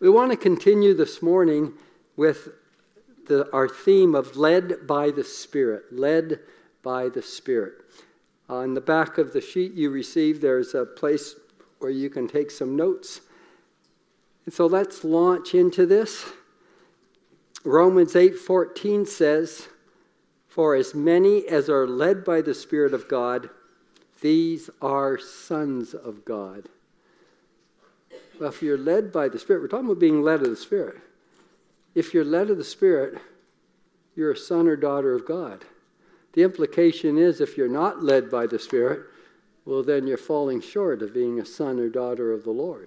We want to continue this morning with our theme of led by the Spirit. Led by the Spirit. On the back of the sheet you received, there's a place where you can take some notes. And so let's launch into this. Romans 8:14 says, "For as many as are led by the Spirit of God, these are sons of God." Well, if you're led by the Spirit, we're talking about being led of the Spirit. If you're led of the Spirit, you're a son or daughter of God. The implication is if you're not led by the Spirit, well, then you're falling short of being a son or daughter of the Lord.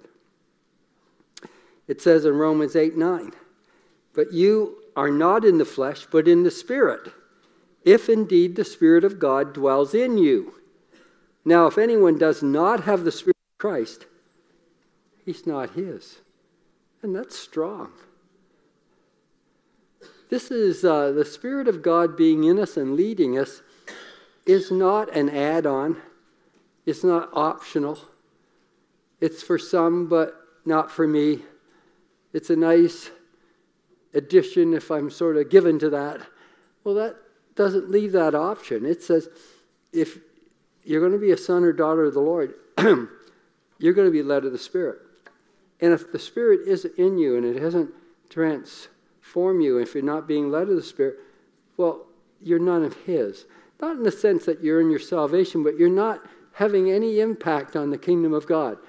It says in Romans 8:9, "But you are not in the flesh, but in the Spirit, if indeed the Spirit of God dwells in you. Now, if anyone does not have the Spirit of Christ, he's not his." And that's strong. This is the Spirit of God being in us and leading us is not an add-on. It's not optional. It's for some, but not for me. It's a nice addition if I'm sort of given to that. Well, that doesn't leave that option. It says if you're going to be a son or daughter of the Lord, you're going to be led of the Spirit. And if the Spirit isn't in you and it hasn't transformed you, if you're not being led of the Spirit, well, you're none of His. Not in the sense that you're in your salvation, but you're not having any impact on the kingdom of God.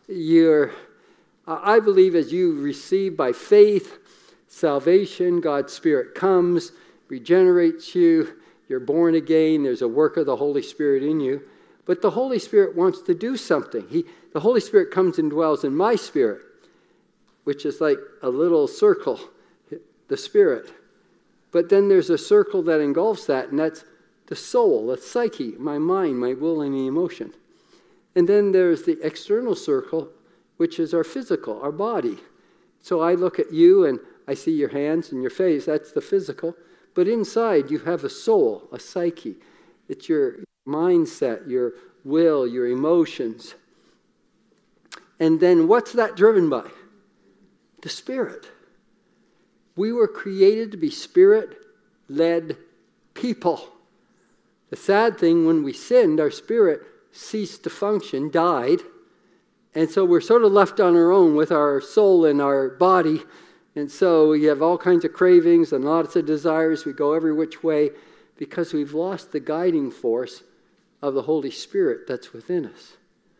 I believe as you receive by faith salvation, God's Spirit comes, regenerates you, you're born again, there's a work of the Holy Spirit in you. But the Holy Spirit wants to do something. The Holy Spirit comes and dwells in my spirit, which is like a little circle, the Spirit. But then there's a circle that engulfs that, and that's the soul, the psyche, my mind, my will, and the emotion. And then there's the external circle, which is our physical, our body. So I look at you and I see your hands and your face, that's the physical. But inside you have a soul, a psyche. It's your mindset, your will, your emotions. And then what's that driven by? The Spirit. We were created to be Spirit-led people. The sad thing, when we sinned, our spirit ceased to function, died. And so we're sort of left on our own with our soul and our body. And so we have all kinds of cravings and lots of desires. We go every which way because we've lost the guiding force of the Holy Spirit that's within us.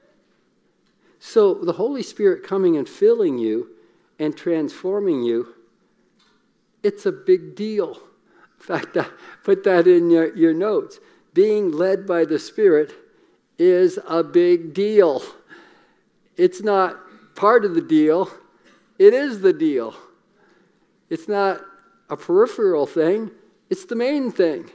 So the Holy Spirit coming and filling you and transforming you, it's a big deal. In fact, put that in your notes. Being led by the Spirit is a big deal. It's not part of the deal. It is the deal. It's not a peripheral thing. It's the main thing.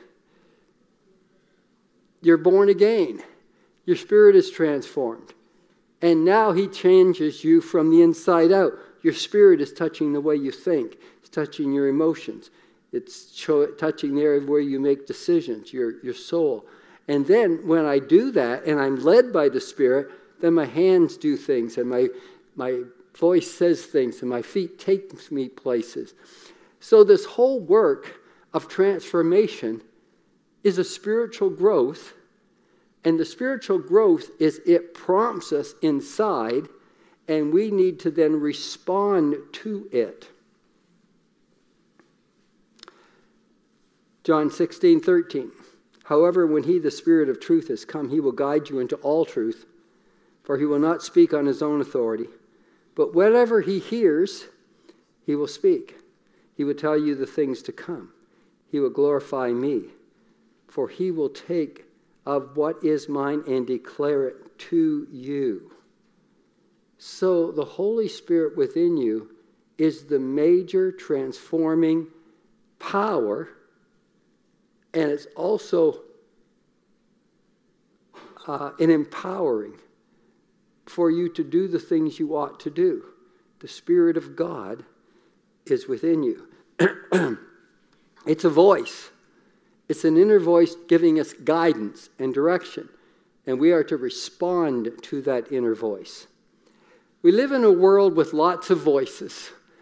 You're born again. Your spirit is transformed. And now He changes you from the inside out. Your spirit is touching the way you think. It's touching your emotions. It's touching the area where you make decisions, your soul. And then when I do that and I'm led by the Spirit, then my hands do things and my voice says things and my feet take me places. So this whole work of transformation is a spiritual growth. And the spiritual growth is it prompts us inside and we need to then respond to it. John 16:13. However, when He, the Spirit of truth, has come, He will guide you into all truth, for He will not speak on His own authority. But whatever He hears, He will speak. He will tell you the things to come. He will glorify me, for He will take of what is mine and declare it to you. So the Holy Spirit within you is the major transforming power. And it's also an empowering for you to do the things you ought to do. The Spirit of God is within you. It's a voice. It's an inner voice giving us guidance and direction. And we are to respond to that inner voice. We live in a world with lots of voices.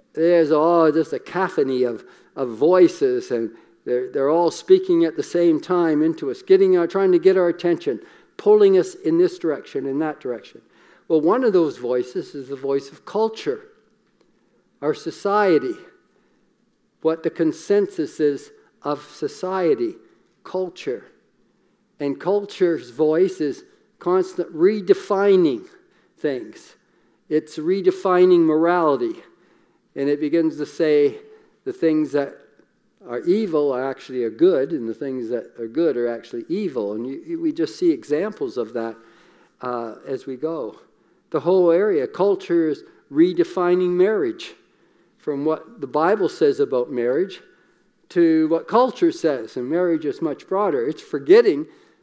there's just a cacophony of voices, and they're all speaking at the same time into us, trying to get our attention, pulling us in this direction, in that direction. Well, one of those voices is the voice of culture, our society, what the consensus is of society, culture. And culture's voice is constant redefining things. It's redefining morality. And it begins to say the things that are evil are good, and the things that are good are actually evil. And we just see examples of that as we go. The whole area, culture is redefining marriage from what the Bible says about marriage to what culture says. And marriage is much broader. It's forgetting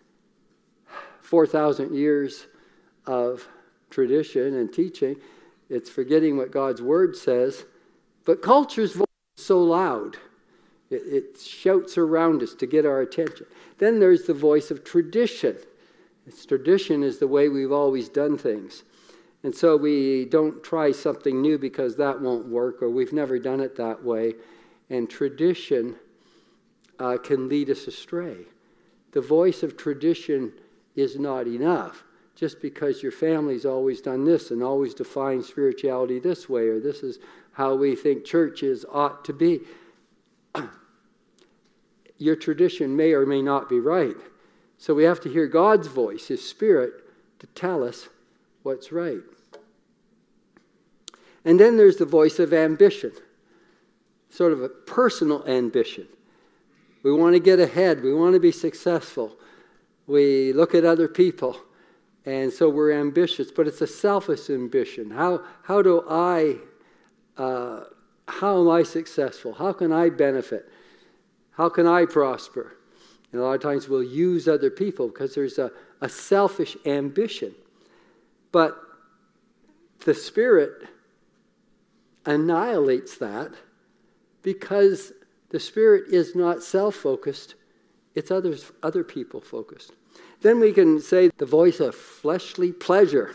4,000 years of tradition and teaching. It's forgetting what God's Word says. But culture's voice is so loud. It shouts around us to get our attention. Then there's the voice of tradition. Tradition is the way we've always done things. And so we don't try something new because that won't work, or we've never done it that way. And tradition can lead us astray. The voice of tradition is not enough. Just because your family's always done this and always defined spirituality this way, or this is how we think churches ought to be. Your tradition may or may not be right. So we have to hear God's voice, His Spirit, to tell us what's right. And then there's the voice of ambition, sort of a personal ambition. We want to get ahead. We want to be successful. We look at other people, and so we're ambitious, but it's a selfish ambition. How am I successful? How can I benefit? How can I prosper? And a lot of times we'll use other people because there's a selfish ambition. But the Spirit annihilates that because the Spirit is not self-focused, it's other people focused. Then we can say the voice of fleshly pleasure,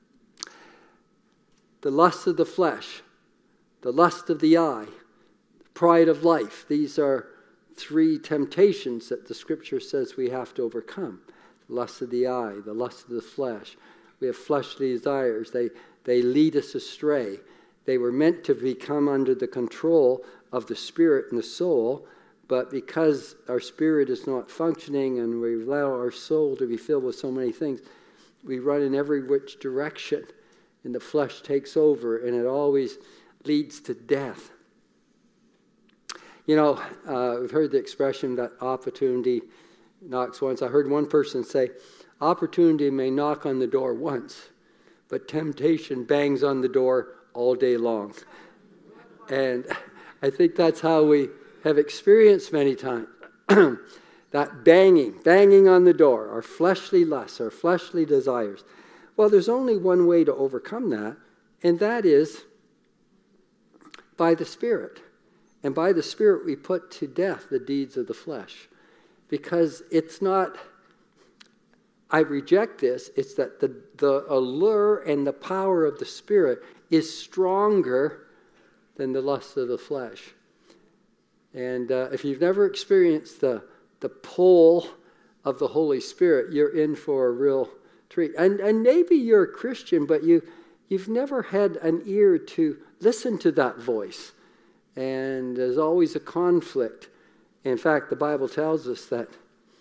the lust of the flesh, the lust of the eye, the pride of life. These are 3 temptations that the Scripture says we have to overcome. The lust of the eye, the lust of the flesh. We have fleshly desires. They lead us astray. They were meant to become under the control of the spirit and the soul, but because our spirit is not functioning and we allow our soul to be filled with so many things, we run in every which direction, and the flesh takes over, and it always leads to death. You know, we've heard the expression that opportunity knocks once. I heard one person say, opportunity may knock on the door once, but temptation bangs on the door all day long. And I think that's how we have experienced many times. That banging on the door, our fleshly lusts, our fleshly desires. Well, there's only one way to overcome that, and that is by the Spirit. And by the Spirit we put to death the deeds of the flesh. Because it's not, I reject this, it's that the allure and the power of the Spirit is stronger than the lust of the flesh. And if you've never experienced the pull of the Holy Spirit, you're in for a real treat. And maybe you're a Christian, but you've never had an ear to listen to that voice. And there's always a conflict. In fact, the Bible tells us that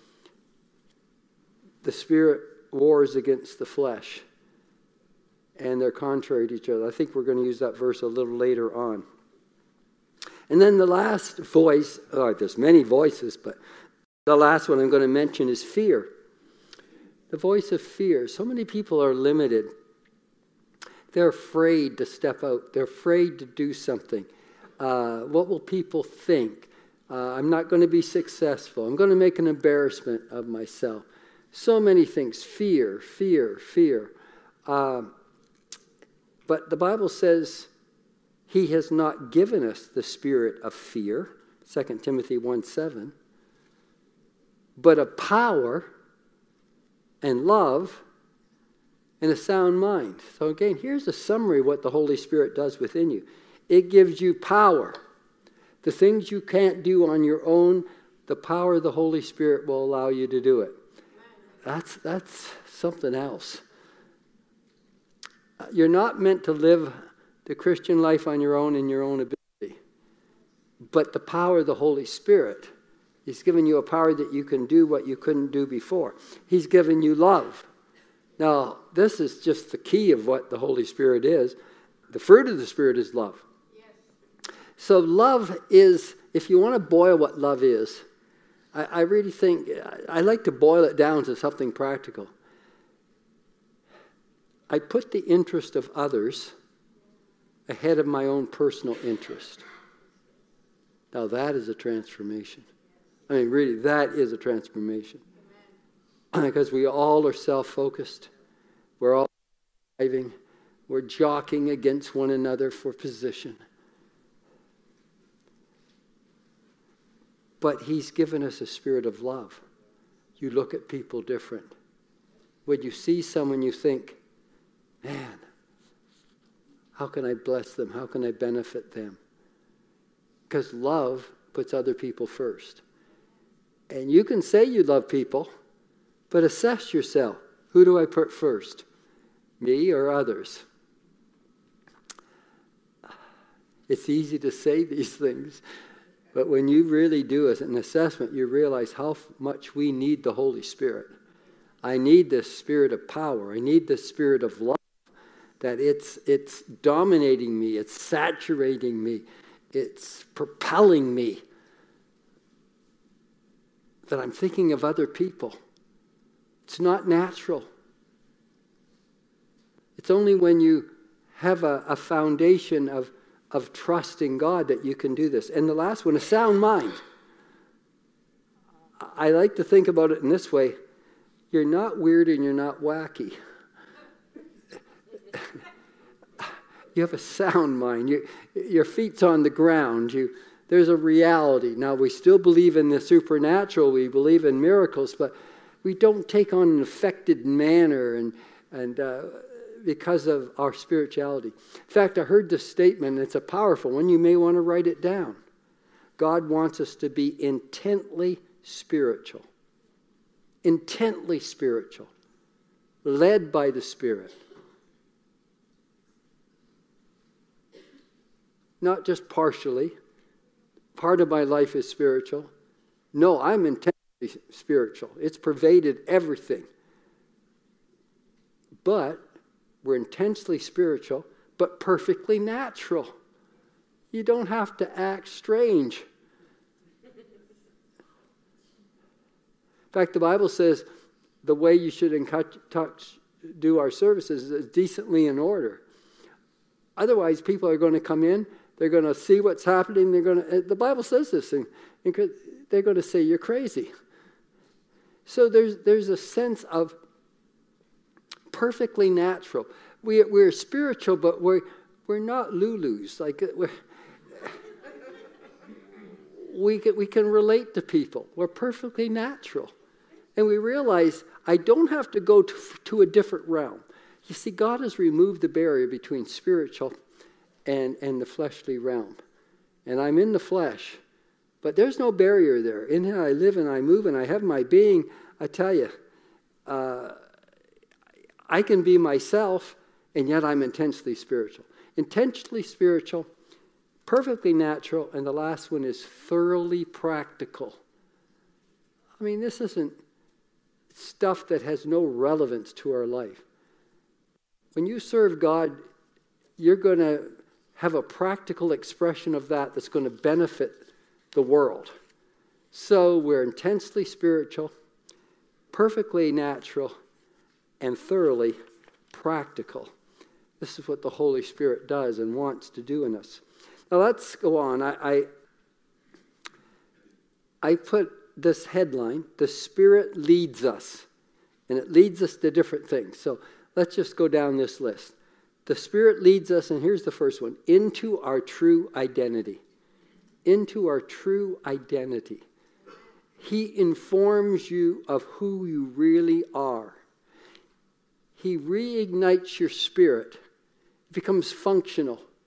the Spirit wars against the flesh, and they're contrary to each other. I think we're going to use that verse a little later on. And then the last voice, there's many voices, but the last one I'm going to mention is fear. The voice of fear. So many people are limited. They're afraid to step out. They're afraid to do something. What will people think? I'm not going to be successful. I'm going to make an embarrassment of myself. So many things. Fear. But the Bible says He has not given us the spirit of fear, 2 Timothy 1:7, but of power and love and a sound mind. So again, here's a summary of what the Holy Spirit does within you. It gives you power. The things you can't do on your own, the power of the Holy Spirit will allow you to do it. That's something else. You're not meant to live the Christian life on your own in your own ability. But the power of the Holy Spirit, He's given you a power that you can do what you couldn't do before. He's given you love. Now, this is just the key of what the Holy Spirit is. The fruit of the Spirit is love. Yes. So love is, if you want to boil what love is, I really think, I like to boil it down to something practical. I put the interest of others ahead of my own personal interest. Now that is a transformation. I mean, really, that is a transformation. Because we all are self-focused. We're all striving. We're jockeying against one another for position. But He's given us a spirit of love. You look at people different. When you see someone, you think, man, how can I bless them? How can I benefit them? Because love puts other people first. And you can say you love people, but assess yourself. Who do I put first? Me or others? It's easy to say these things, but when you really do an assessment, you realize how much we need the Holy Spirit. I need this spirit of power. I need this spirit of love. That it's dominating me. It's saturating me. It's propelling me. That I'm thinking of other people. It's not natural. It's only when you have a foundation of trust in God that you can do this. And the last one, a sound mind. I like to think about it in this way. You're not weird and you're not wacky. You have a sound mind. Your feet's on the ground. There's a reality. Now, we still believe in the supernatural. We believe in miracles, but we don't take on an affected manner and because of our spirituality. In fact, I heard this statement, and it's a powerful one. You may want to write it down. God wants us to be intently spiritual. Intently spiritual. Led by the Spirit. Not just partially. Part of my life is spiritual. No, I'm intensely spiritual. It's pervaded everything. But we're intensely spiritual, but perfectly natural. You don't have to act strange. In fact, the Bible says the way you should do our services is decently in order. Otherwise, people are going to come in. They're going to see what's happening. The Bible says this thing. They're going to say, you're crazy. So there's a sense of perfectly natural. We're spiritual, but we're not Lulus. Like we can relate to people. We're perfectly natural. And we realize I don't have to go to a different realm. You see, God has removed the barrier between spiritual and the fleshly realm. And I'm in the flesh, but there's no barrier there. In Him I live and I move and I have my being. I tell you, I can be myself, and yet I'm intensely spiritual. Intentionally spiritual, perfectly natural, and the last one is thoroughly practical. I mean, this isn't stuff that has no relevance to our life. When you serve God, you're going to have a practical expression of that that's going to benefit the world. So we're intensely spiritual, perfectly natural, and thoroughly practical. This is what the Holy Spirit does and wants to do in us. Now let's go on. I put this headline, The Spirit Leads Us. And it leads us to different things. So let's just go down this list. The Spirit leads us, and here's the first one, into our true identity. Into our true identity. He informs you of who you really are. He reignites your spirit. It becomes functional.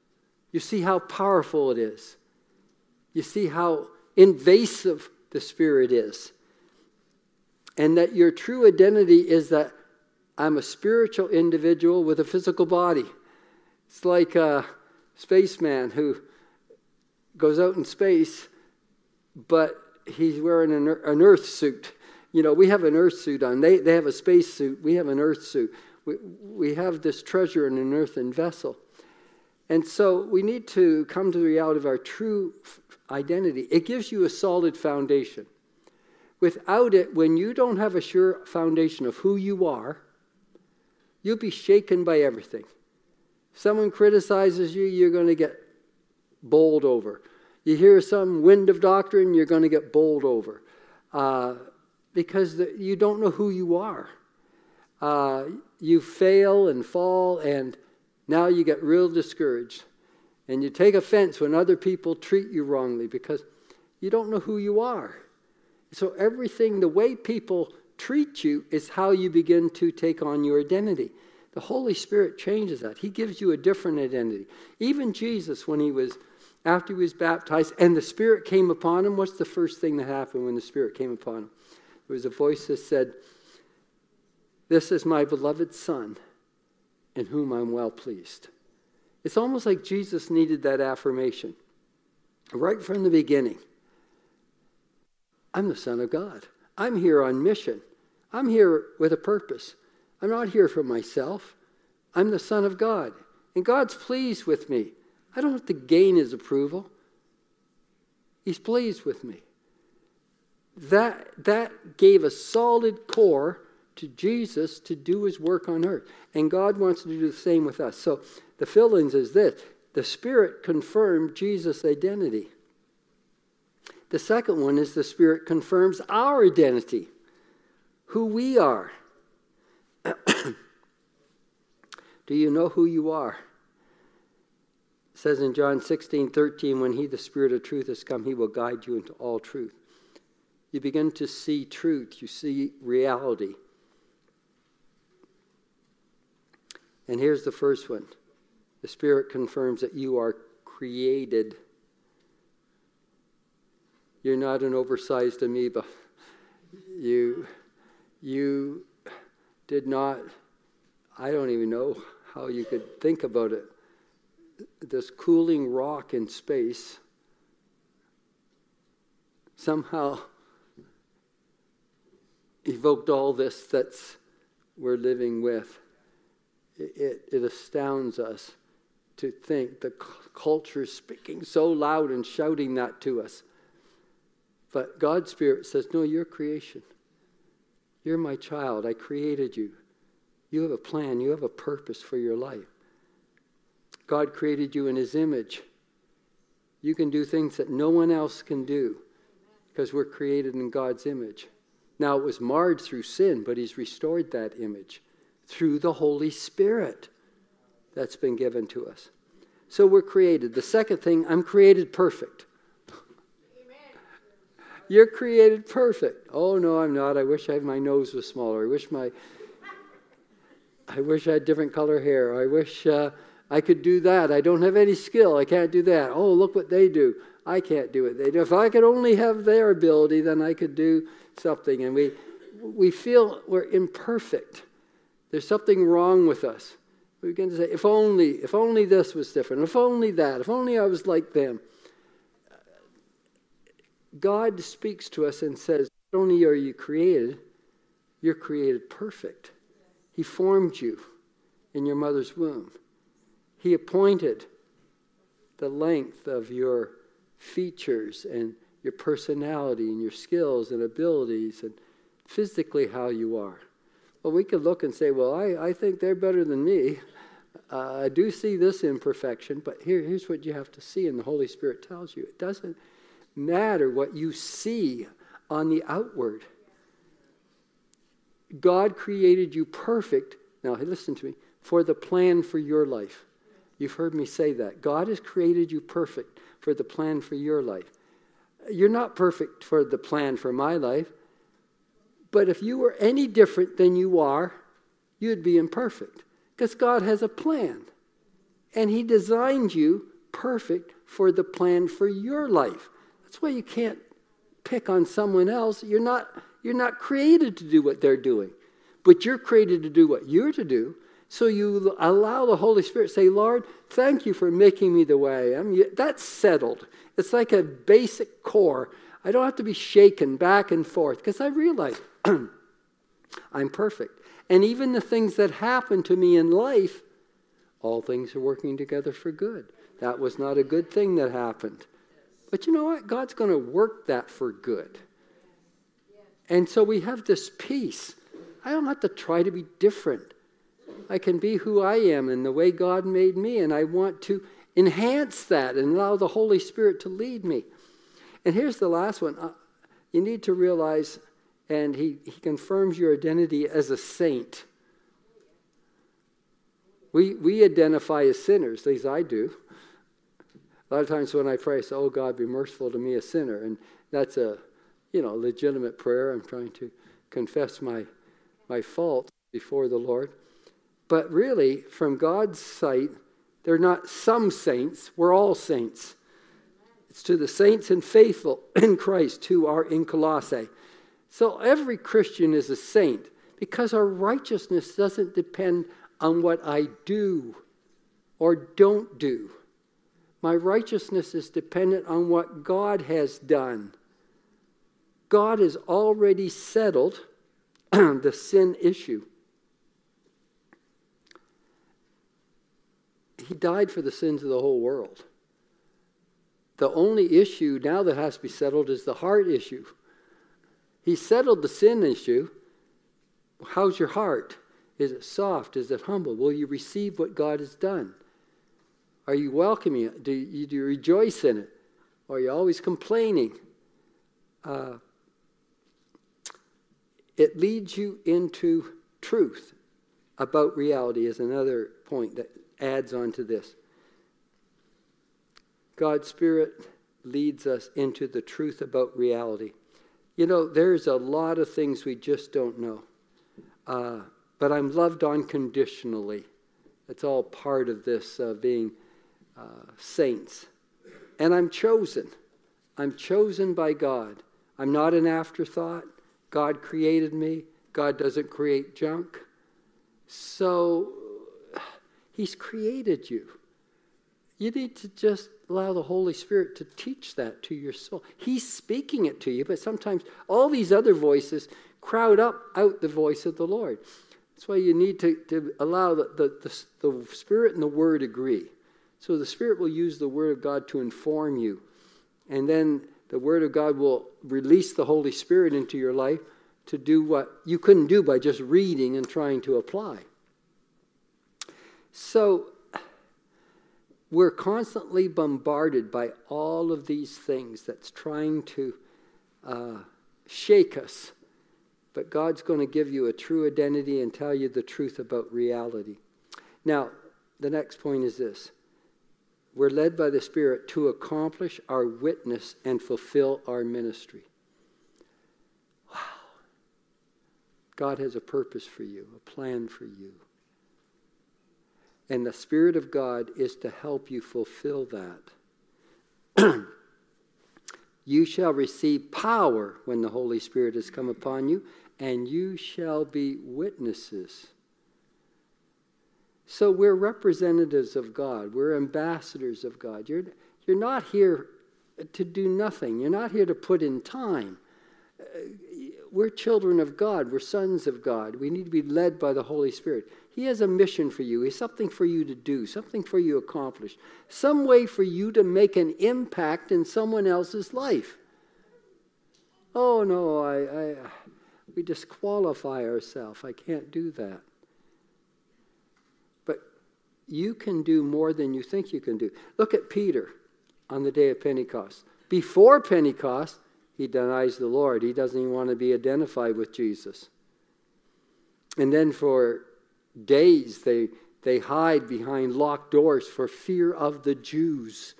You see how powerful it is. You see how invasive the Spirit is. And that your true identity is that I'm a spiritual individual with a physical body. It's like a spaceman who goes out in space, but he's wearing an Earth suit. You know, we have an Earth suit on. They have a space suit. We have an Earth suit. We have this treasure in an earthen vessel. And so we need to come to the reality of our true identity. It gives you a solid foundation. Without it, when you don't have a sure foundation of who you are, you'll be shaken by everything. Someone criticizes you, you're going to get bowled over. You hear some wind of doctrine, you're going to get bowled over. Because you don't know who you are. You fail and fall, and now you get real discouraged. And you take offense when other people treat you wrongly because you don't know who you are. So everything, the way people treat you is how you begin to take on your identity. The Holy Spirit changes that. He gives you a different identity. Even Jesus, after he was baptized and the Spirit came upon him, what's the first thing that happened when the Spirit came upon him? There was a voice that said, "This is my beloved Son, in whom I'm well pleased." It's almost like Jesus needed that affirmation right from the beginning. I'm the Son of God. I'm here on mission. I'm here with a purpose. I'm not here for myself. I'm the Son of God. And God's pleased with me. I don't have to gain his approval. He's pleased with me. That gave a solid core to Jesus to do his work on earth. And God wants to do the same with us. So the fill-ins is this. The Spirit confirmed Jesus' identity. The second one is the Spirit confirms our identity, who we are. Do you know who you are? It says in John 16:13, when he, the Spirit of truth, has come, he will guide you into all truth. You begin to see truth. You see reality. And here's the first one. The Spirit confirms that you are created. You're not an oversized amoeba. You did not, I don't even know how you could think about it. This cooling rock in space somehow evoked all this that's we're living with. It astounds us to think the culture is speaking so loud and shouting that to us. But God's Spirit says, no, you're creation. You're my child. I created you. You have a plan. You have a purpose for your life. God created you in his image. You can do things that no one else can do because we're created in God's image. Now, it was marred through sin, but he's restored that image through the Holy Spirit that's been given to us. So we're created. The second thing, I'm created perfect. You're created perfect. Oh, no, I'm not. I wish my nose was smaller. I wish I had different color hair. I wish I could do that. I don't have any skill. I can't do that. Oh, look what they do. I can't do what they do. If I could only have their ability, then I could do something. And we feel we're imperfect. There's something wrong with us. We begin to say, if only this was different. If only that. If only I was like them. God speaks to us and says, not only are you created, you're created perfect. He formed you in your mother's womb. He appointed the length of your features and your personality and your skills and abilities and physically how you are. Well, we could look and say, well, I think they're better than me. I do see this imperfection, but here's what you have to see, and the Holy Spirit tells you. It doesn't matter what you see on the outward. God created you perfect. Now, listen to me. For the plan for your life. You've heard me say that. God has created you perfect for the plan for your life. You're not perfect for the plan for my life. But if you were any different than you are, you'd be imperfect. Because God has a plan. And he designed you perfect for the plan for your life. That's why you can't pick on someone else. You're not created to do what they're doing, but you're created to do what you're to do. So you allow the Holy Spirit to say, Lord, thank you for making me the way I am. That's settled. It's like a basic core. I don't have to be shaken back and forth because I realize I'm perfect. And even the things that happen to me in life, all things are working together for good. That was not a good thing that happened. But you know what? God's going to work that for good. And so we have this peace. I don't have to try to be different. I can be who I am in the way God made me, and I want to enhance that and allow the Holy Spirit to lead me. And here's the last one. You need to realize, and he confirms your identity as a saint. We identify as sinners, at least I do. A lot of times when I pray, I say, oh God, be merciful to me, a sinner. And that's a legitimate prayer. I'm trying to confess my faults before the Lord. But really, from God's sight, they're not some saints. We're all saints. It's to the saints and faithful in Christ who are in Colossae. So every Christian is a saint because our righteousness doesn't depend on what I do or don't do. My righteousness is dependent on what God has done. God has already settled the sin issue. He died for the sins of the whole world. The only issue now that has to be settled is the heart issue. He settled the sin issue. How's your heart? Is it soft? Is it humble? Will you receive what God has done? Are you welcoming it? Do you rejoice in it? Or are you always complaining? It leads you into truth about reality is another point that adds on to this. God's Spirit leads us into the truth about reality. You know, there's a lot of things we just don't know. But I'm loved unconditionally. It's all part of this being saints. And I'm chosen. I'm chosen by God. I'm not an afterthought. God created me. God doesn't create junk. So He's created you. You need to just allow the Holy Spirit to teach that to your soul. He's speaking it to you, but sometimes all these other voices crowd out the voice of the Lord. That's why you need to allow the Spirit and the Word agree. So the Spirit will use the Word of God to inform you. And then the Word of God will release the Holy Spirit into your life to do what you couldn't do by just reading and trying to apply. So we're constantly bombarded by all of these things that's trying to shake us. But God's going to give you a true identity and tell you the truth about reality. Now, the next point is this. We're led by the Spirit to accomplish our witness and fulfill our ministry. Wow. God has a purpose for you, a plan for you. And the Spirit of God is to help you fulfill that. You shall receive power when the Holy Spirit has come upon you, and you shall be witnesses. So we're representatives of God. We're ambassadors of God. You're not here to do nothing. You're not here to put in time. We're children of God. We're sons of God. We need to be led by the Holy Spirit. He has a mission for you. He has something for you to do, something for you to accomplish, some way for you to make an impact in someone else's life. Oh, no, we disqualify ourselves. I can't do that. But you can do more than you think you can do. Look at Peter on the day of Pentecost. Before Pentecost, he denies the Lord. He doesn't even want to be identified with Jesus. And then for days, they hide behind locked doors for fear of the Jews.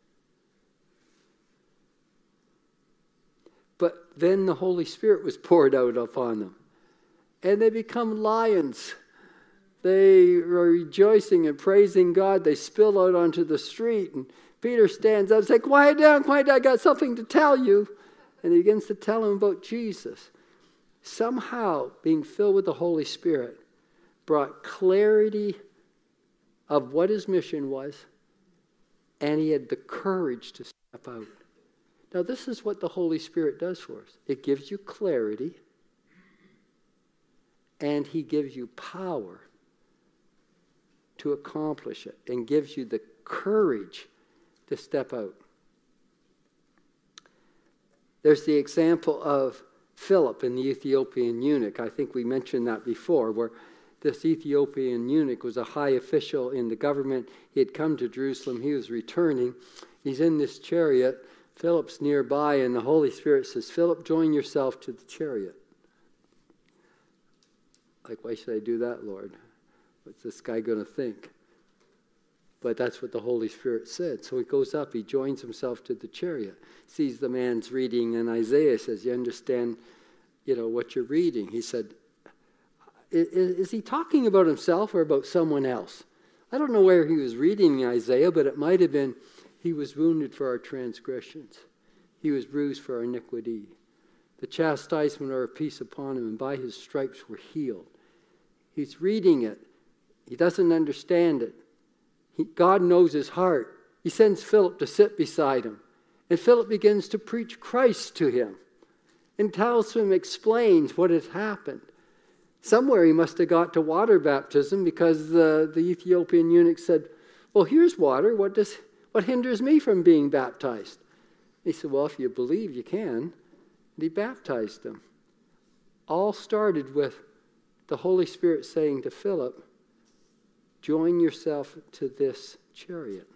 But then the Holy Spirit was poured out upon them. And they become lions. They are rejoicing and praising God. They spill out onto the street. And Peter stands up and says, quiet down, I got something to tell you. And he begins to tell him about Jesus. Somehow, being filled with the Holy Spirit brought clarity of what his mission was, and he had the courage to step out. Now, this is what the Holy Spirit does for us. It gives you clarity, and he gives you power to accomplish it, and gives you the courage to step out. There's the example of Philip and the Ethiopian eunuch. I think we mentioned that before, where this Ethiopian eunuch was a high official in the government. He had come to Jerusalem. He was returning. He's in this chariot. Philip's nearby, and the Holy Spirit says, Philip, join yourself to the chariot. Like, why should I do that, Lord? What's this guy going to think? But that's what the Holy Spirit said. So he goes up, he joins himself to the chariot, sees the man's reading in Isaiah, says, you understand, what you're reading? He said, is he talking about himself or about someone else? I don't know where he was reading Isaiah, but it might have been, he was wounded for our transgressions. He was bruised for our iniquity. The chastisement of our peace upon him, and by his stripes we're healed. He's reading it. He doesn't understand it. God knows his heart. He sends Philip to sit beside him. And Philip begins to preach Christ to him and explains what has happened. Somewhere he must have got to water baptism, because the Ethiopian eunuch said, well, here's water. What hinders me from being baptized? He said, well, if you believe, you can. And he baptized him. All started with the Holy Spirit saying to Philip, join yourself to this chariot.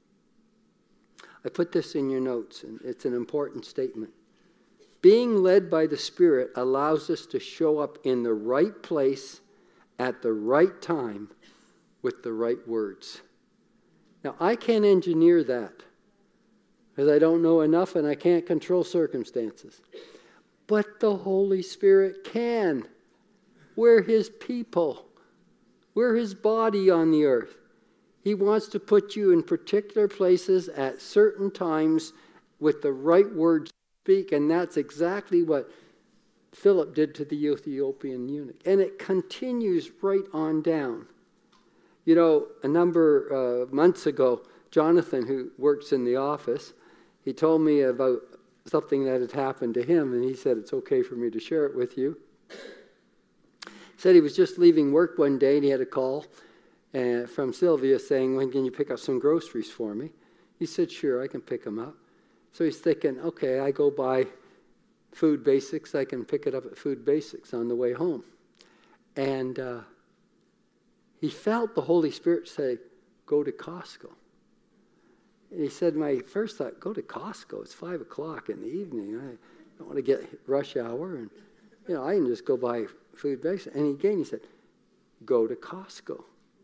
I put this in your notes, and it's an important statement. Being led by the Spirit allows us to show up in the right place at the right time with the right words. Now, I can't engineer that because I don't know enough and I can't control circumstances. But the Holy Spirit can. We're his people. We're his body on the earth. He wants to put you in particular places at certain times with the right words to speak, and that's exactly what Philip did to the Ethiopian eunuch. And it continues right on down. A number of months ago, Jonathan, who works in the office, he told me about something that had happened to him, and he said it's okay for me to share it with you. Said he was just leaving work one day and he had a call from Sylvia saying, when can you pick up some groceries for me? He said, sure, I can pick them up. So he's thinking, okay, I go buy Food Basics. I can pick it up at Food Basics on the way home. And he felt the Holy Spirit say, go to Costco. And he said, my first thought, go to Costco. It's 5 o'clock in the evening. I don't want to get rush hour. And, I can just go buy Food Basics. And again, he said, go to Costco.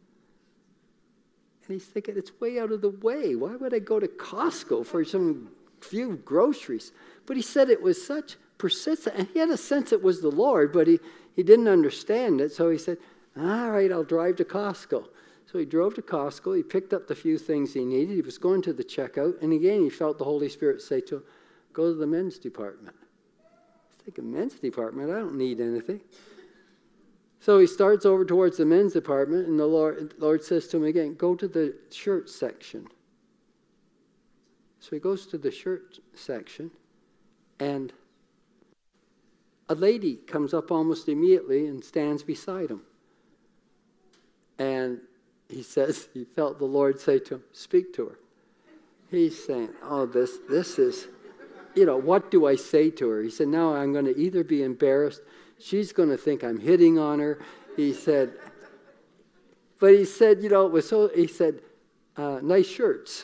And he's thinking, it's way out of the way. Why would I go to Costco for some few groceries? But he said it was such persistent. And he had a sense it was the Lord, but he didn't understand it. So he said, all right, I'll drive to Costco. So he drove to Costco. He picked up the few things he needed. He was going to the checkout. And again, he felt the Holy Spirit say to him, go to the men's department. A men's department, I don't need anything. So he starts over towards the men's department, and the Lord says to him again, go to the shirt section. So he goes to the shirt section, and a lady comes up almost immediately and stands beside him. And he says, he felt the Lord say to him, speak to her. He's saying, oh, this is... what do I say to her? He said, now I'm going to either be embarrassed. She's going to think I'm hitting on her. He said, it was so, he said, nice shirts.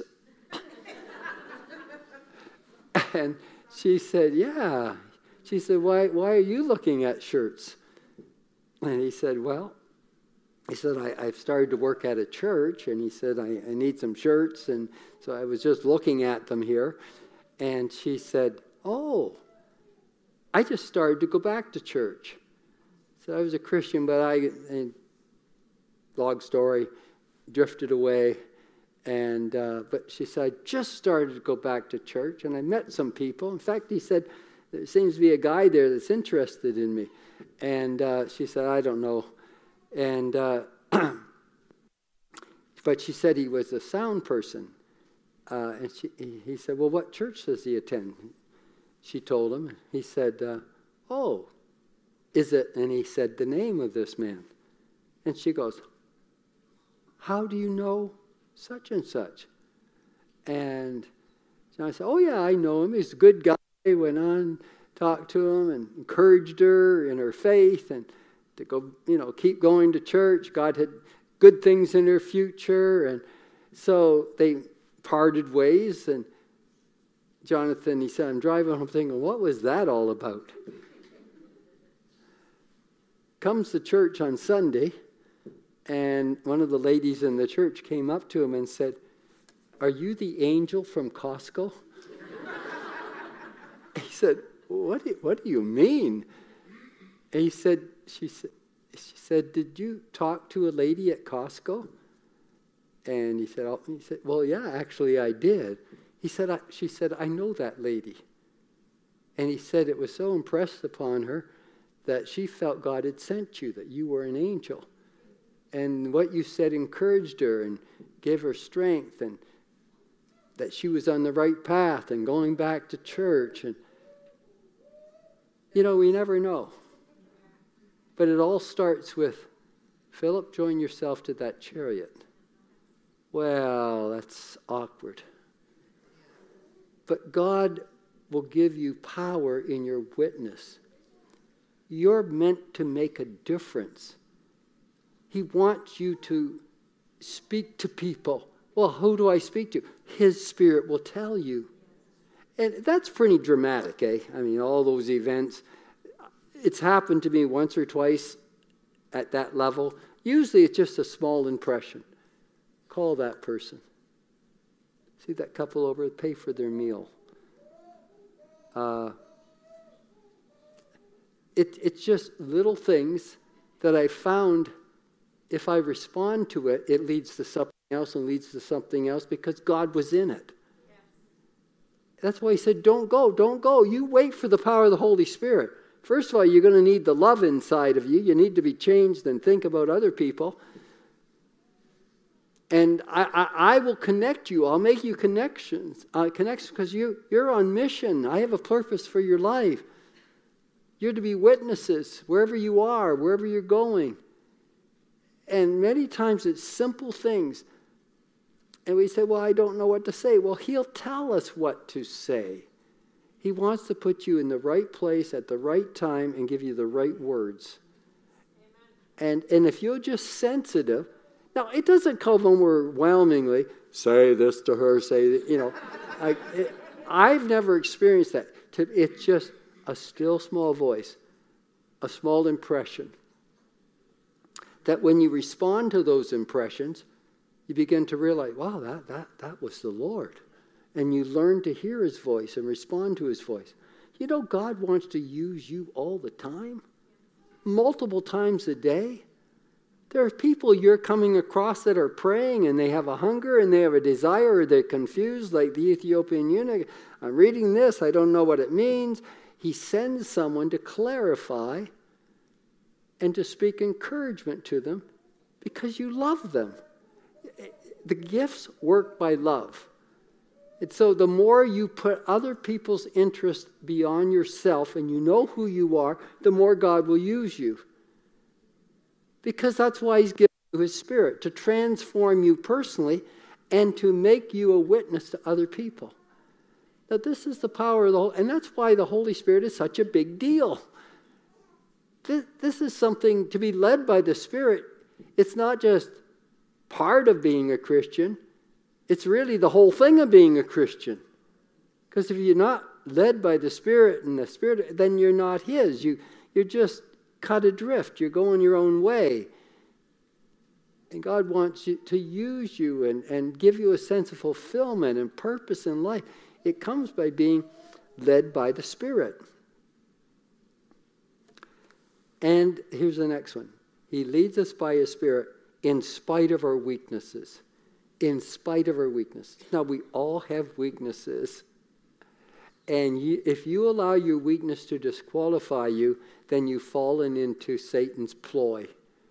And she said, yeah. She said, why are you looking at shirts? And he said, I've started to work at a church. And he said, I need some shirts. And so I was just looking at them here. And she said, oh, I just started to go back to church. So I was a Christian, but long story, drifted away. And but she said, I just started to go back to church, and I met some people. In fact, he said, there seems to be a guy there that's interested in me. And she said, I don't know. And but she said he was a sound person. And he said, well, what church does he attend? She told him. He said, oh, is it? And he said the name of this man. And she goes, how do you know such and such? And I said, oh, yeah, I know him. He's a good guy. Went on, talked to him, and encouraged her in her faith and to go, keep going to church. God had good things in her future. And so they parted ways. And Jonathan, he said, I'm driving home thinking, what was that all about? Comes to church on Sunday. And one of the ladies in the church came up to him and said, are you the angel from Costco? He said, what do you mean? And she said, did you talk to a lady at Costco? And he said, well, yeah, actually I did. She said, I know that lady. And he said it was so impressed upon her that she felt God had sent you, that you were an angel. And what you said encouraged her and gave her strength, and that she was on the right path and going back to church. And, we never know. But it all starts with, Philip, join yourself to that chariot. Well, that's awkward. But God will give you power in your witness. You're meant to make a difference. He wants you to speak to people. Well, who do I speak to? His Spirit will tell you. And that's pretty dramatic, eh? I mean, all those events. It's happened to me once or twice at that level. Usually it's just a small impression. Call that person. See that couple over, pay for their meal. It's just little things that I found. If I respond to it, it leads to something else and leads to something else because God was in it. Yeah. That's why he said, don't go. You wait for the power of the Holy Spirit. First of all, you're going to need the love inside of you. You need to be changed and think about other people. And I will connect you. I'll make you connections because you're on mission. I have a purpose for your life. You're to be witnesses wherever you are, wherever you're going. And many times it's simple things. And we say, well, I don't know what to say. Well, he'll tell us what to say. He wants to put you in the right place at the right time and give you the right words. Amen. And if you're just sensitive, now it doesn't come overwhelmingly, say this to her, say, I've never experienced that. It's just a still small voice, a small impression. That when you respond to those impressions, you begin to realize, wow, that was the Lord. And you learn to hear his voice and respond to his voice. God wants to use you all the time, multiple times a day. There are people you're coming across that are praying and they have a hunger and they have a desire, or they're confused like the Ethiopian eunuch. I'm reading this, I don't know what it means. He sends someone to clarify and to speak encouragement to them because you love them. The gifts work by love. And so the more you put other people's interests beyond yourself and you know who you are, the more God will use you. Because that's why he's given you his Spirit, to transform you personally and to make you a witness to other people. Now this is the power of the Holy, and that's why the Holy Spirit is such a big deal. This is something to be led by the Spirit. It's not just part of being a Christian. It's really the whole thing of being a Christian. Because if you're not led by the Spirit and the Spirit, then you're not his. You're just cut adrift. You're going your own way. And God wants you to use you and give you a sense of fulfillment and purpose in life. It comes by being led by the Spirit. And here's the next one. He leads us by his Spirit in spite of our weaknesses. in spite of our weaknesses. Now, we all have weaknesses. And if you allow your weakness to disqualify you, then you've fallen into Satan's ploy.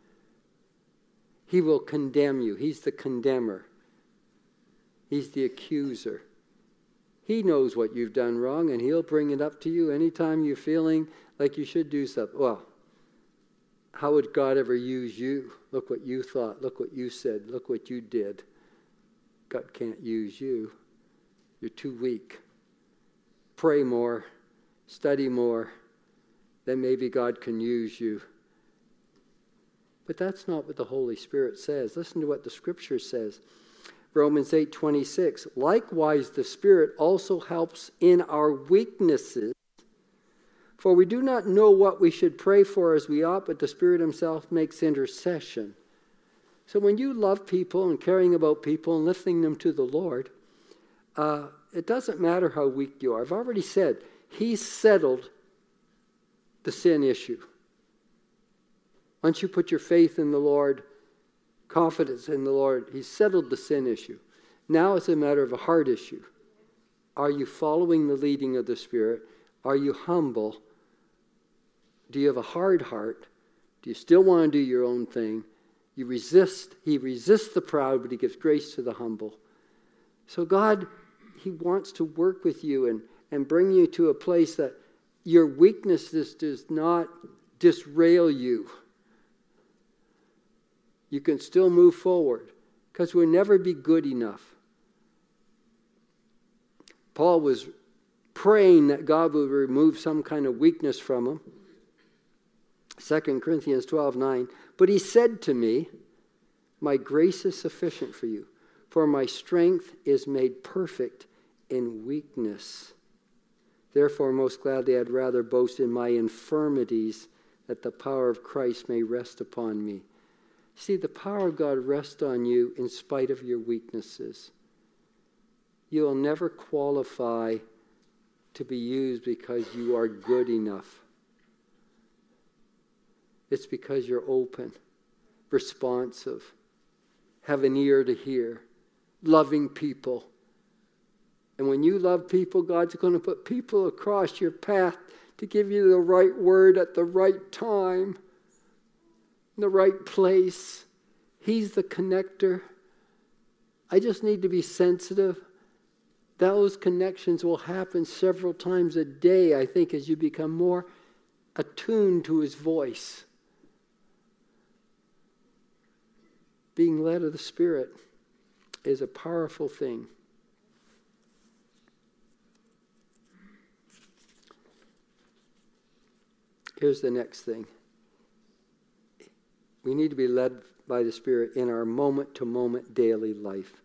He will condemn you. He's the condemner. He's the accuser. He knows what you've done wrong, and he'll bring it up to you anytime you're feeling like you should do something. Well, how would God ever use you? Look what you thought. Look what you said. Look what you did. God can't use you. You're too weak. Pray more. Study more. Then maybe God can use you. But that's not what the Holy Spirit says. Listen to what the Scripture says. Romans 8:26. Likewise, the Spirit also helps in our weaknesses. For we do not know what we should pray for as we ought, but the Spirit himself makes intercession. So when you love people and caring about people and lifting them to the Lord, it doesn't matter how weak you are. I've already said, he settled the sin issue. Once you put your faith in the Lord, confidence in the Lord, he settled the sin issue. Now it's a matter of a heart issue. Are you following the leading of the Spirit? Are you humble? Do you have a hard heart? Do you still want to do your own thing? He resists the proud, but he gives grace to the humble. So God, he wants to work with you and bring you to a place that your weaknesses does not disrail you. You can still move forward because we'll never be good enough. Paul was praying that God would remove some kind of weakness from him. 2 Corinthians 12:9. But he said to me, my grace is sufficient for you, for my strength is made perfect in weakness. Therefore, most gladly I'd rather boast in my infirmities, that the power of Christ may rest upon me. See, the power of God rests on you in spite of your weaknesses. You'll never qualify to be used because you are good enough. It's because you're open, responsive, have an ear to hear, loving people. And when you love people, God's going to put people across your path to give you the right word at the right time, in the right place. He's the connector. I just need to be sensitive. Those connections will happen several times a day, I think, as you become more attuned to his voice. Being led of the Spirit is a powerful thing. Here's the next thing. We need to be led by the Spirit in our moment-to-moment daily life.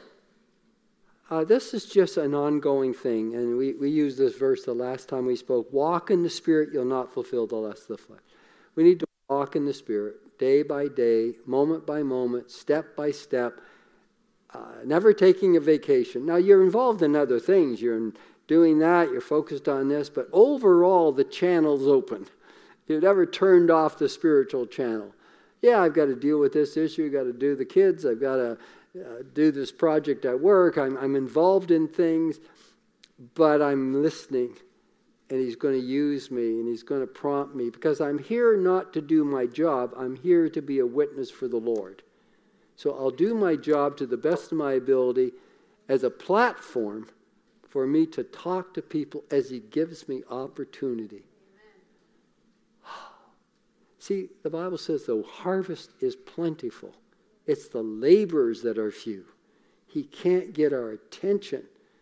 This is just an ongoing thing, and we used this verse the last time we spoke. Walk in the Spirit, you'll not fulfill the lust of the flesh. We need to walk in the Spirit day by day, moment by moment, step by step, never taking a vacation. Now, you're involved in other things. You're doing that, you're focused on this, but overall, the channel's open. You've never turned off the spiritual channel. Yeah, I've got to deal with this issue. I've got to do the kids. I've got to do this project at work. I'm involved in things, but I'm listening. And he's going to use me, and he's going to prompt me. Because I'm here not to do my job. I'm here to be a witness for the Lord. So I'll do my job to the best of my ability as a platform for me to talk to people as he gives me opportunity. See, the Bible says the harvest is plentiful. It's the laborers that are few. He can't get our attention.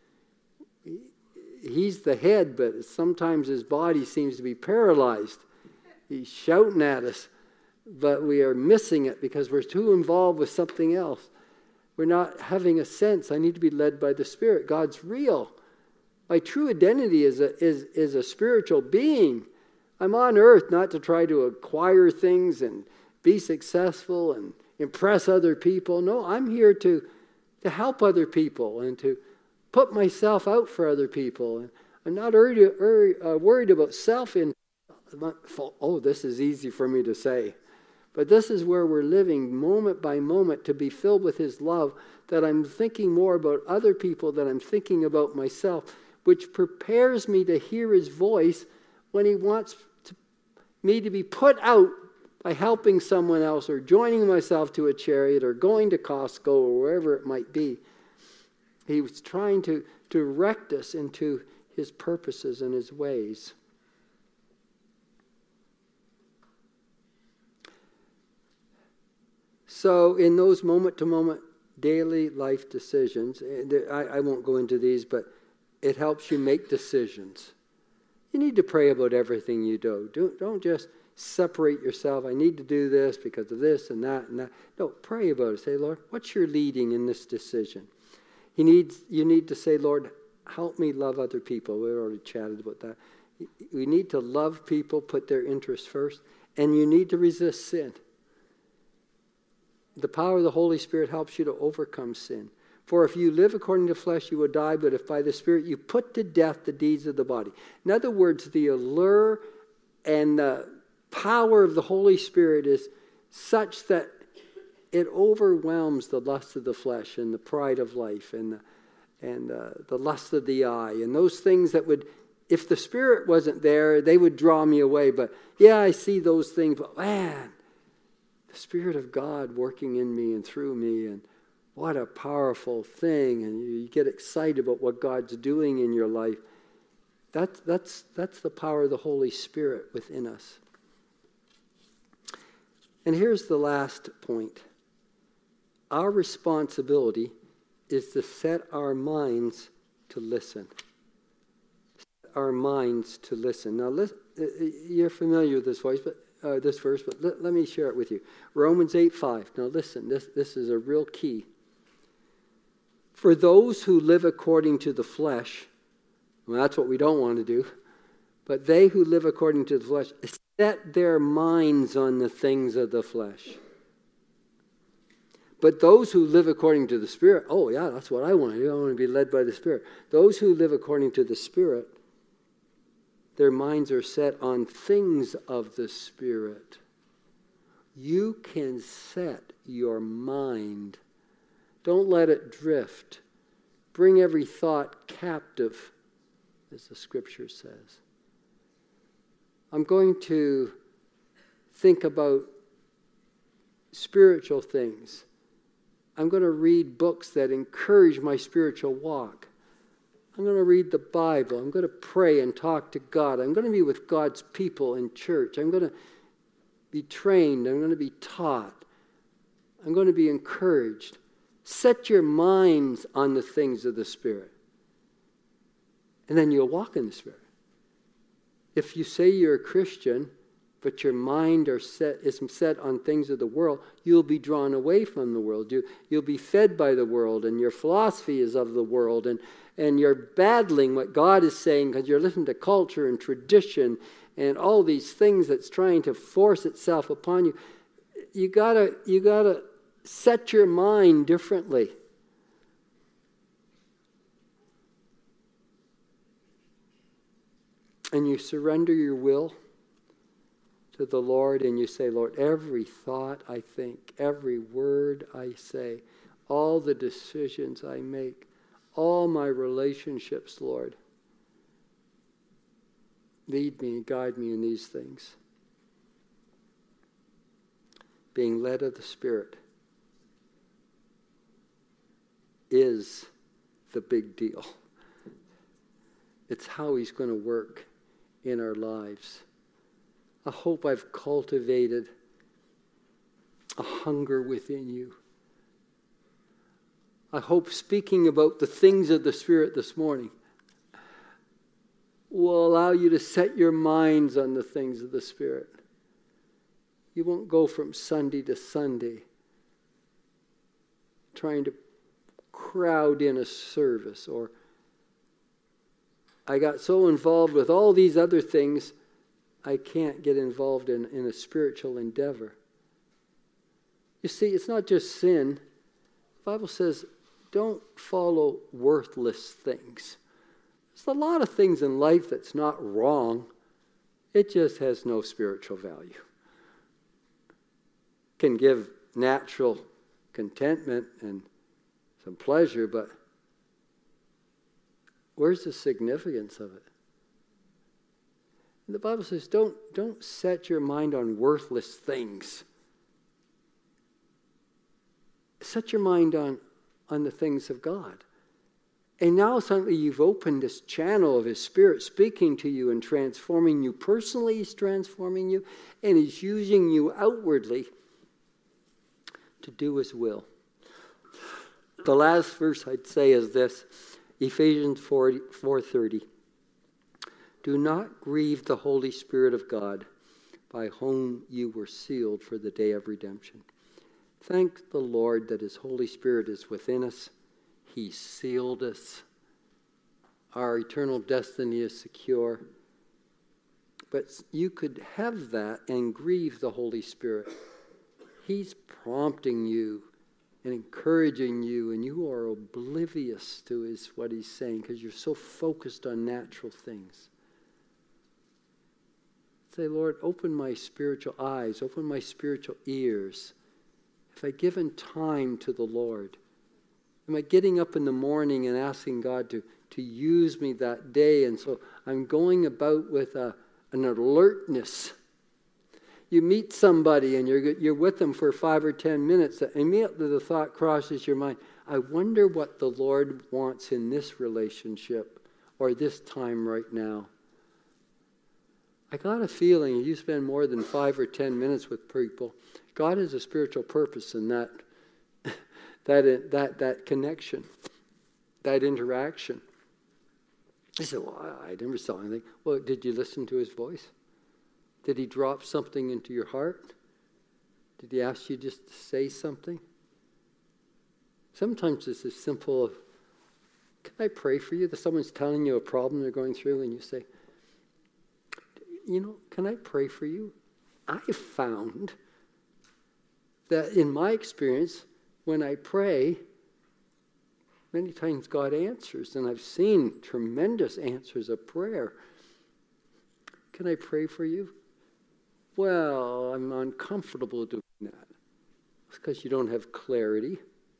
He's the head, but sometimes his body seems to be paralyzed. He's shouting at us, but we are missing it because we're too involved with something else. We're not having a sense. I need to be led by the Spirit. God's real. My true identity is a spiritual being. I'm on earth not to try to acquire things and be successful and impress other people. No, I'm here to help other people and to put myself out for other people. I'm not worried about self. Oh, this is easy for me to say. But this is where we're living moment by moment to be filled with his love that I'm thinking more about other people than I'm thinking about myself, which prepares me to hear his voice when he wants me to be put out by helping someone else or joining myself to a chariot or going to Costco or wherever it might be. He was trying to direct us into his purposes and his ways. So in those moment-to-moment daily life decisions, I won't go into these, but it helps you make decisions. You need to pray about everything you do. Don't just separate yourself. I need to do this because of this and that and that. No, pray about it. Say, Lord, what's your leading in this decision? You need to say, Lord, help me love other people. We already chatted about that. We need to love people, put their interests first, and you need to resist sin. The power of the Holy Spirit helps you to overcome sin. For if you live according to the flesh, you will die, but if by the Spirit you put to death the deeds of the body. In other words, the allure and the power of the Holy Spirit is such that it overwhelms the lust of the flesh and the pride of life and the lust of the eye and those things that would, if the Spirit wasn't there, they would draw me away. But yeah, I see those things, but man, the Spirit of God working in me and through me, and what a powerful thing. And you get excited about what God's doing in your life. That's the power of the Holy Spirit within us. And here's the last point. Our responsibility is to set our minds to listen. Set our minds to listen. Now, you're familiar with this verse, but let me share it with you. Romans 8:5. Now listen, this is a real key. For those who live according to the flesh, well, that's what we don't want to do, but they who live according to the flesh set their minds on the things of the flesh. But those who live according to the Spirit, oh yeah, that's what I want to do. I want to be led by the Spirit. Those who live according to the Spirit, their minds are set on things of the Spirit. You can set your mind. Don't let it drift. Bring every thought captive, as the Scripture says. I'm going to think about spiritual things. I'm going to read books that encourage my spiritual walk. I'm going to read the Bible. I'm going to pray and talk to God. I'm going to be with God's people in church. I'm going to be trained. I'm going to be taught. I'm going to be encouraged. Set your minds on the things of the Spirit. And then you'll walk in the Spirit. If you say you're a Christian, but your mind is set on things of the world, you'll be drawn away from the world. You'll be fed by the world, and your philosophy is of the world, and you're battling what God is saying because you're listening to culture and tradition and all these things that's trying to force itself upon you. You gotta set your mind differently. And you surrender your will to the Lord, and you say, Lord, every thought I think, every word I say, all the decisions I make, all my relationships, Lord, lead me and guide me in these things. Being led of the Spirit is the big deal. It's how He's going to work in our lives. I hope I've cultivated a hunger within you. I hope speaking about the things of the Spirit this morning will allow you to set your minds on the things of the Spirit. You won't go from Sunday to Sunday trying to crowd in a service, or I got so involved with all these other things I can't get involved in a spiritual endeavor. You see, it's not just sin. The Bible says, don't follow worthless things. There's a lot of things in life that's not wrong. It just has no spiritual value. Can give natural contentment and some pleasure, but where's the significance of it? And the Bible says, don't set your mind on worthless things. Set your mind on the things of God. And now suddenly you've opened this channel of His Spirit speaking to you and transforming you. Personally, He's transforming you, and He's using you outwardly to do His will. The last verse I'd say is this, Ephesians 4:30. Do not grieve the Holy Spirit of God, by whom you were sealed for the day of redemption. Thank the Lord that His Holy Spirit is within us. He sealed us. Our eternal destiny is secure. But you could have that and grieve the Holy Spirit. He's prompting you and encouraging you, and you are oblivious to what He's saying because you're so focused on natural things. Say, Lord, open my spiritual eyes, open my spiritual ears. Have I given time to the Lord? Am I getting up in the morning and asking God to use me that day? And so I'm going about with an alertness. You meet somebody and you're with them for 5 or 10 minutes. And immediately the thought crosses your mind, I wonder what the Lord wants in this relationship or this time right now. I got a feeling if you spend more than 5 or 10 minutes with people, God has a spiritual purpose in that connection, that interaction. I said, well, I never saw anything. Well, did you listen to His voice? Did He drop something into your heart? Did He ask you just to say something? Sometimes it's as simple as, can I pray for you? That someone's telling you a problem they're going through and you say, can I pray for you? I found that in my experience, when I pray, many times God answers, and I've seen tremendous answers of prayer. Can I pray for you? Well, I'm uncomfortable doing that. It's because you don't have clarity.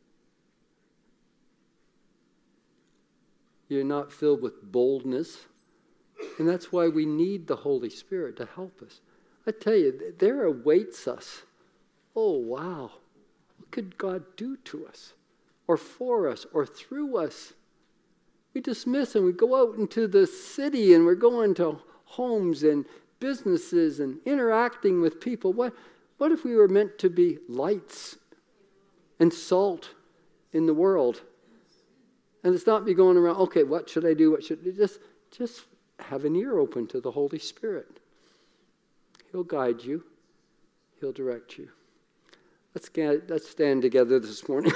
You're not filled with boldness. And that's why we need the Holy Spirit to help us. I tell you, there awaits us. Oh, wow. What could God do to us? Or for us? Or through us? We dismiss and we go out into the city and we're going to homes and businesses and interacting with people. What if we were meant to be lights and salt in the world? And it's not be going around, okay, what should I do? What should I just have an ear open to the Holy Spirit. He'll guide you. He'll direct you. Let's stand together this morning.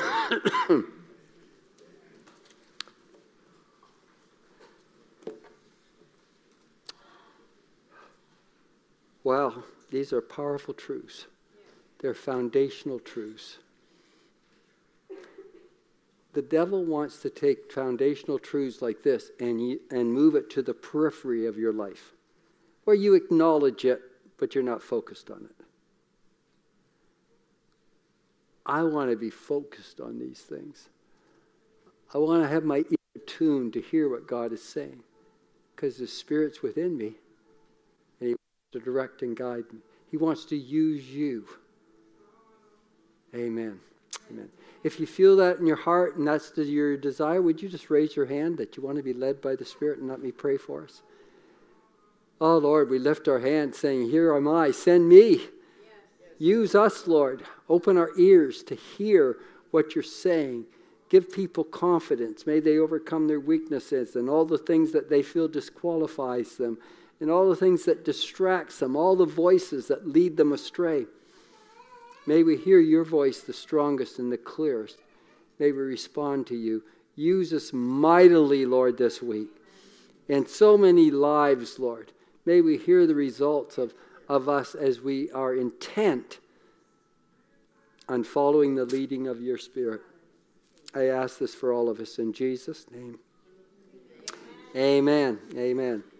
Wow, these are powerful truths. They're foundational truths. The devil wants to take foundational truths like this and move it to the periphery of your life, where you acknowledge it, but you're not focused on it. I want to be focused on these things. I want to have my ear tuned to hear what God is saying, because the Spirit's within me, and He wants to direct and guide me. He wants to use you. Amen. Amen. If you feel that in your heart and that's your desire, would you just raise your hand that you want to be led by the Spirit and let me pray for us? Oh, Lord, we lift our hands saying, here am I, send me. Yes. Use us, Lord. Open our ears to hear what you're saying. Give people confidence. May they overcome their weaknesses and all the things that they feel disqualifies them and all the things that distracts them, all the voices that lead them astray. May we hear your voice the strongest and the clearest. May we respond to you. Use us mightily, Lord, this week. And so many lives, Lord. May we hear the results of us as we are intent on following the leading of your Spirit. I ask this for all of us in Jesus' name. Amen. Amen.